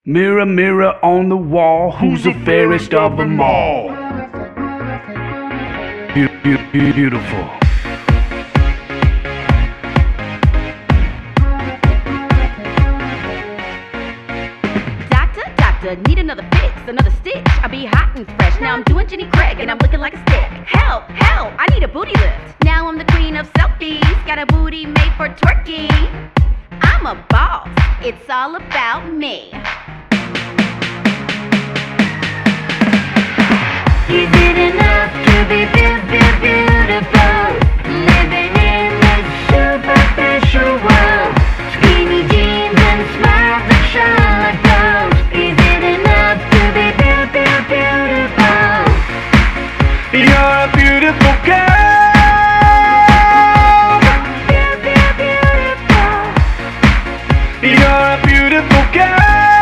Mirror, mirror on the wall, who's the fairest of them all? Beautiful. Doctor, need another fix, another stitch. I'll be hot and fresh. Now I'm doing Jenny Craig and I'm looking like a stick. Help, help, I need a booty lift. Now I'm the queen of selfies, got a booty made for twerking. I'm a boss, it's all about me. Is it enough to be beautiful? Living in this superficial world. Skinny jeans and smiles that shine like gold. Is it enough to be beautiful? You're a beautiful girl. Beautiful. You're a beautiful girl.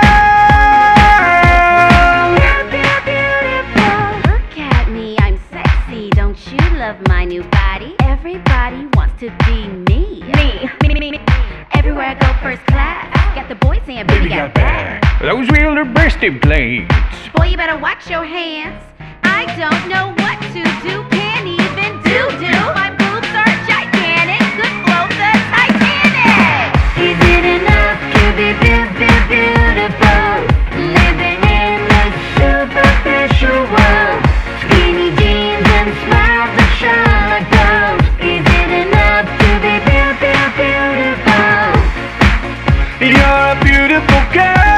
Don't you love my new body? Everybody wants to be me. Me. Everywhere I go first class. Got the boys saying, baby got back. Those real breasted blades. Boy, you better watch your hands. I don't know what to do. Can't even do. My boobs are gigantic. Could float the Titanic. Is it enough to be beautiful? Living in this superficial world. Skinny jeans and smiles that shine like gold. Is it enough to be beautiful? You're a beautiful girl.